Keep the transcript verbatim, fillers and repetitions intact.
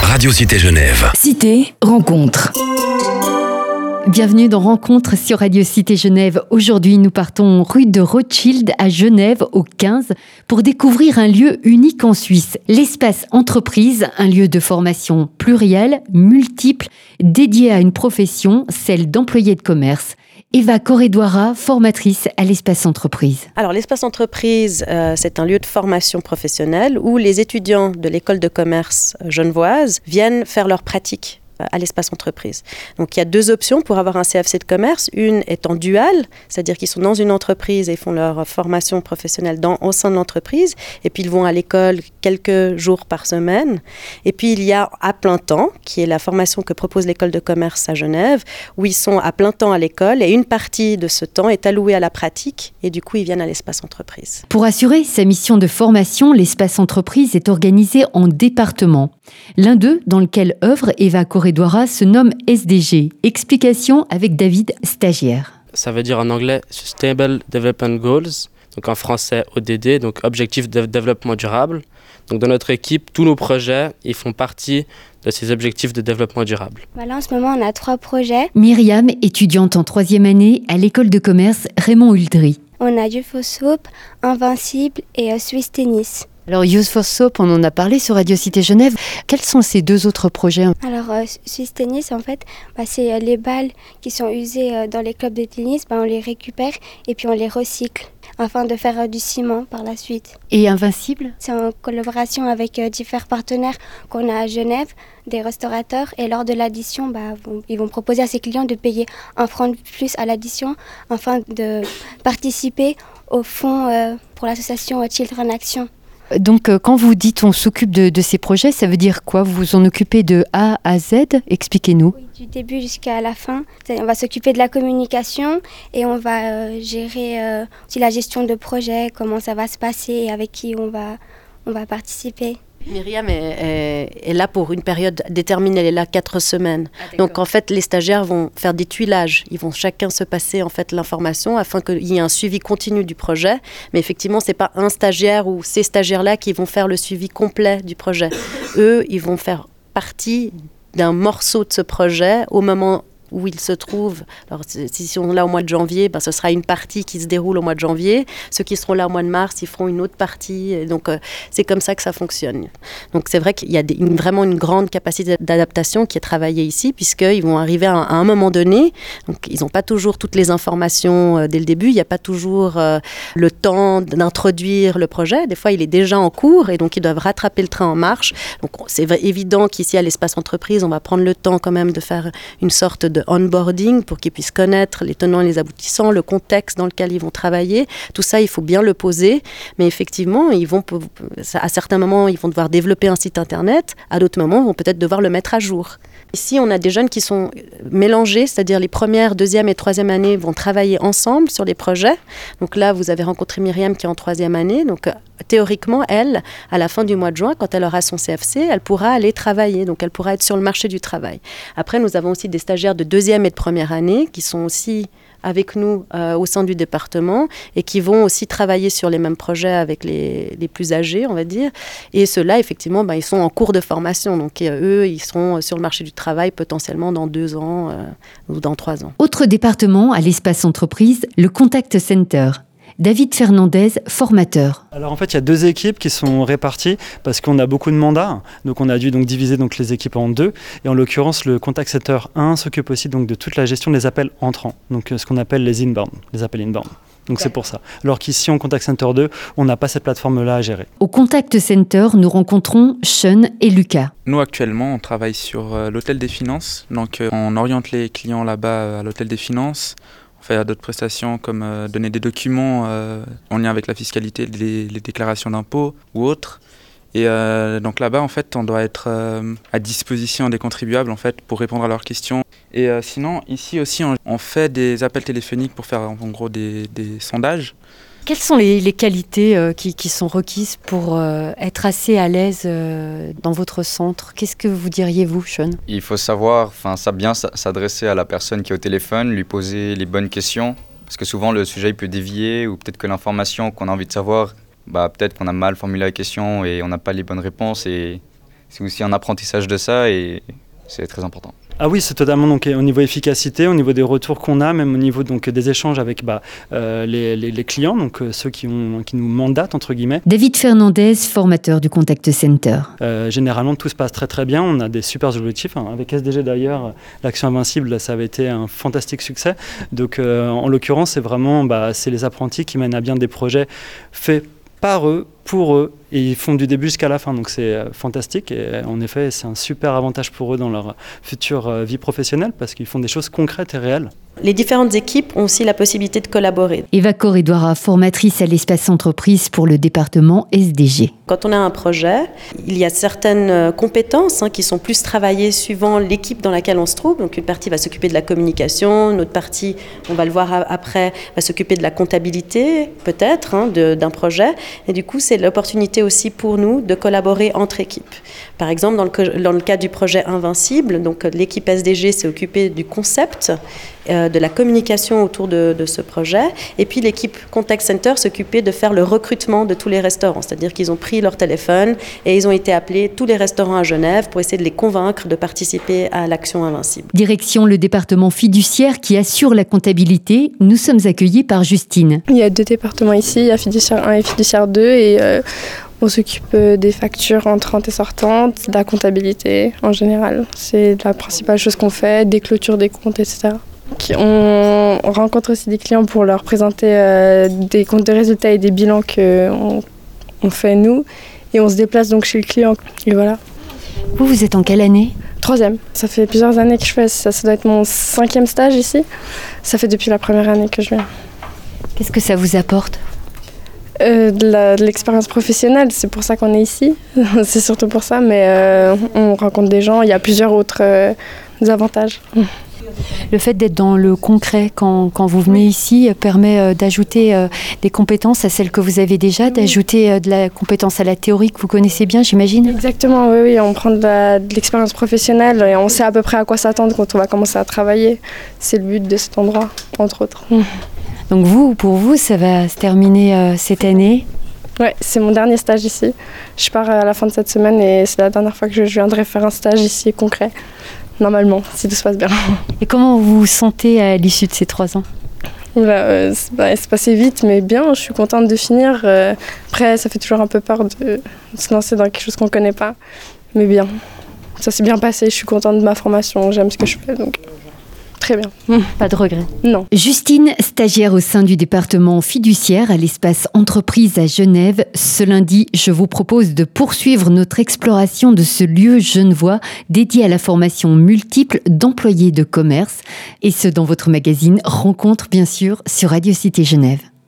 Radio Cité Genève. Cité rencontre. Bienvenue dans Rencontre sur Radio Cité Genève. Aujourd'hui, nous partons rue de Rothschild à Genève, au quinze, pour découvrir un lieu unique en Suisse, l'espace entreprise, un lieu de formation pluriel, multiple, dédié à une profession, celle d'employé de commerce. Eva Corredouara, formatrice à l'espace entreprise. Alors l'espace entreprise, euh, c'est un lieu de formation professionnelle où les étudiants de l'école de commerce genevoise viennent faire leurs pratiques à l'espace entreprise. Donc il y a deux options pour avoir un C F C de commerce. Une étant duale, c'est-à-dire qu'ils sont dans une entreprise et font leur formation professionnelle dans, au sein de l'entreprise. Et puis ils vont à l'école quelques jours par semaine. Et puis il y a à plein temps, qui est la formation que propose l'école de commerce à Genève, où ils sont à plein temps à l'école et une partie de ce temps est allouée à la pratique. Et du coup, ils viennent à l'espace entreprise. Pour assurer sa mission de formation, l'espace entreprise est organisé en départements. L'un d'eux, dans lequel œuvre Eva Corredouara, se nomme S D G. Explication avec David, stagiaire. Ça veut dire en anglais Sustainable Development Goals, donc en français O D D, donc Objectifs de développement durable. Donc dans notre équipe, tous nos projets, ils font partie de ces objectifs de développement durable. Voilà, en ce moment, on a trois projets. Myriam, étudiante en troisième année à l'école de commerce Raymond Huldry. On a Youth for Soap, Invincible et euh, Swiss Tennis. Alors Youth for Soap, on en a parlé sur Radio Cité Genève. Quels sont ces deux autres projets ? Alors euh, Swiss Tennis, en fait, bah, c'est euh, les balles qui sont usées euh, dans les clubs de tennis, bah, on les récupère et puis on les recycle afin de faire euh, du ciment par la suite. Et Invincible ? C'est en collaboration avec euh, différents partenaires qu'on a à Genève, des restaurateurs, et lors de l'addition, bah, vont, ils vont proposer à ses clients de payer un franc de plus à l'addition afin de participer au fonds euh, pour l'association Children Action. Donc, euh, quand vous dites on s'occupe de, de ces projets, ça veut dire quoi ? Vous vous en occupez de A à Z ? Expliquez-nous. Oui, du début jusqu'à la fin. On va s'occuper de la communication et on va euh, gérer euh, aussi la gestion de projet, comment ça va se passer et avec qui on va, on va participer. Myriam est, est, est là pour une période déterminée, elle est là quatre semaines. Ah, donc en fait, les stagiaires vont faire des tuilages. Ils vont chacun se passer en fait l'information afin qu'il y ait un suivi continu du projet. Mais effectivement, c'est pas un stagiaire ou ces stagiaires-là qui vont faire le suivi complet du projet. Eux, ils vont faire partie d'un morceau de ce projet au moment où ils se trouvent. Alors, s'ils sont là au mois de janvier, ben, ce sera une partie qui se déroule au mois de janvier. Ceux qui seront là au mois de mars, ils feront une autre partie. Et donc, euh, c'est comme ça que ça fonctionne. Donc, c'est vrai qu'il y a des, une, vraiment une grande capacité d'adaptation qui est travaillée ici, puisqu'ils vont arriver à, à un moment donné. Donc, ils n'ont pas toujours toutes les informations euh, dès le début. Il n'y a pas toujours euh, le temps d'introduire le projet. Des fois, il est déjà en cours et donc, ils doivent rattraper le train en marche. Donc, c'est évident qu'ici, à l'espace entreprise, on va prendre le temps quand même de faire une sorte de onboarding pour qu'ils puissent connaître les tenants et les aboutissants, le contexte dans lequel ils vont travailler. Tout ça, il faut bien le poser. Mais effectivement, ils vont, à certains moments, ils vont devoir développer un site internet. À d'autres moments, ils vont peut-être devoir le mettre à jour. Ici, on a des jeunes qui sont mélangés, c'est-à-dire les premières, deuxième et troisième années vont travailler ensemble sur les projets. Donc là, vous avez rencontré Myriam qui est en troisième année. Donc théoriquement, elle, à la fin du mois de juin, quand elle aura son C F C, elle pourra aller travailler. Donc elle pourra être sur le marché du travail. Après, nous avons aussi des stagiaires de deuxième et de première année qui sont aussi avec nous euh, au sein du département et qui vont aussi travailler sur les mêmes projets avec les, les plus âgés, on va dire. Et ceux-là, effectivement, bah, ils sont en cours de formation. Donc euh, eux, ils seront sur le marché du travail potentiellement dans deux ans euh, ou dans trois ans. Autre département à l'espace entreprise, le Contact Center. David Fernandez, formateur. Alors en fait, il y a deux équipes qui sont réparties parce qu'on a beaucoup de mandats. Donc on a dû donc diviser donc les équipes en deux. Et en l'occurrence, le Contact Center un s'occupe aussi donc de toute la gestion des appels entrants. Donc ce qu'on appelle les inbound, les appels inbound. Donc okay. C'est pour ça. Alors qu'ici, en Contact Center deux, on n'a pas cette plateforme-là à gérer. Au Contact Center, nous rencontrons Sean et Lucas. Nous, actuellement, on travaille sur euh, l'hôtel des finances. Donc euh, on oriente les clients là-bas à l'hôtel des finances. On fait d'autres prestations comme euh, donner des documents euh, en lien avec la fiscalité, les, les déclarations d'impôts ou autres. Et euh, donc là-bas, en fait, on doit être euh, à disposition des contribuables en fait, pour répondre à leurs questions. Et euh, sinon, ici aussi, on, on fait des appels téléphoniques pour faire en gros des, des sondages. Quelles sont les, les qualités euh, qui, qui sont requises pour euh, être assez à l'aise euh, dans votre centre ? Qu'est-ce que vous diriez, vous, Sean ? Il faut savoir, enfin, ça bien s'adresser à la personne qui est au téléphone, lui poser les bonnes questions, parce que souvent le sujet il peut dévier, ou peut-être que l'information qu'on a envie de savoir, bah, peut-être qu'on a mal formulé la question et on n'a pas les bonnes réponses, et c'est aussi un apprentissage de ça et c'est très important. Ah oui, c'est totalement donc, au niveau efficacité, au niveau des retours qu'on a, même au niveau donc, des échanges avec bah, euh, les, les, les clients, donc euh, ceux qui, ont, qui nous mandatent, entre guillemets. David Fernandez, formateur du Contact Center. Euh, généralement, tout se passe très très bien. On a des super objectifs. Hein. Avec S D G d'ailleurs, l'Action Invincible, ça avait été un fantastique succès. Donc euh, en l'occurrence, c'est vraiment bah, c'est les apprentis qui mènent à bien des projets faits par eux, pour eux, et ils font du début jusqu'à la fin, donc c'est euh, fantastique, et en effet c'est un super avantage pour eux dans leur future euh, vie professionnelle, parce qu'ils font des choses concrètes et réelles. Les différentes équipes ont aussi la possibilité de collaborer. Eva Corridora, formatrice à l'espace entreprise pour le département S D G. Quand on a un projet, il y a certaines compétences hein, qui sont plus travaillées suivant l'équipe dans laquelle on se trouve. Donc une partie va s'occuper de la communication, une autre partie, on va le voir après, va s'occuper de la comptabilité peut-être hein, de, d'un projet. Et du coup, c'est l'opportunité aussi pour nous de collaborer entre équipes. Par exemple, dans le, dans le cas du projet Invincible, donc l'équipe S D G s'est occupée du concept, euh, de la communication autour de, de ce projet. Et puis l'équipe Contact Center s'occupait de faire le recrutement de tous les restaurants. C'est-à-dire qu'ils ont pris leur téléphone et ils ont été appelés tous les restaurants à Genève pour essayer de les convaincre de participer à l'action Invincible. Direction le département fiduciaire qui assure la comptabilité. Nous sommes accueillis par Justine. Il y a deux départements ici, il y a fiduciaire un et fiduciaire deux et euh, on s'occupe des factures entrantes et sortantes, de la comptabilité en général. C'est la principale chose qu'on fait, des clôtures des comptes, et cetera. On rencontre aussi des clients pour leur présenter euh, des comptes de résultats et des bilans qu'on on fait nous. Et on se déplace donc chez le client. Et voilà. Vous, vous êtes en quelle année ? Troisième. Ça fait plusieurs années que je fais ça. Ça doit être mon cinquième stage ici. Ça fait depuis la première année que je viens. Qu'est-ce que ça vous apporte ? Euh, de, la, de l'expérience professionnelle, c'est pour ça qu'on est ici. C'est surtout pour ça, mais euh, on rencontre des gens. Il y a plusieurs autres euh, avantages. Le fait d'être dans le concret quand, quand vous venez ici permet euh, d'ajouter euh, des compétences à celles que vous avez déjà, d'ajouter euh, de la compétence à la théorie que vous connaissez bien, j'imagine ? Exactement, oui, oui. On prend de, la, de l'expérience professionnelle et on sait à peu près à quoi s'attendre quand on va commencer à travailler. C'est le but de cet endroit, entre autres. Donc vous, pour vous, ça va se terminer euh, cette année ? Oui, c'est mon dernier stage ici. Je pars à la fin de cette semaine et c'est la dernière fois que je viendrai faire un stage ici concret. Normalement, si tout se passe bien. Et comment vous vous sentez à l'issue de ces trois ans ? Là, euh, c'est, bah, c'est passé vite, mais bien, je suis contente de finir. Euh, après, ça fait toujours un peu peur de, de se lancer dans quelque chose qu'on ne connaît pas. Mais bien, ça s'est bien passé, je suis contente de ma formation, j'aime ce que je fais, donc très bien. Pas de regret ? Non. Justine, stagiaire au sein du département fiduciaire à l'espace entreprise à Genève. Ce lundi, je vous propose de poursuivre notre exploration de ce lieu genevois dédié à la formation multiple d'employés de commerce. Et ce, dans votre magazine Rencontre, bien sûr, sur Radio Cité Genève.